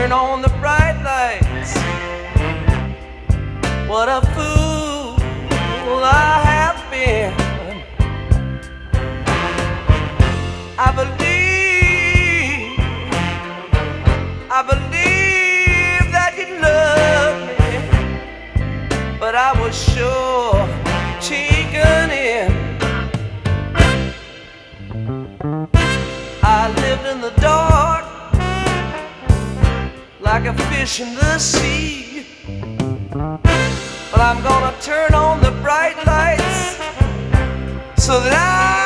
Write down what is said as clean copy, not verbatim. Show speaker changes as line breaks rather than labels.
turn on the bright lights. What a fool I have been. I believe that you love me, but I was sure taken in. I lived in the dark like a fish in the sea. But I'm gonna turn on the bright lights so that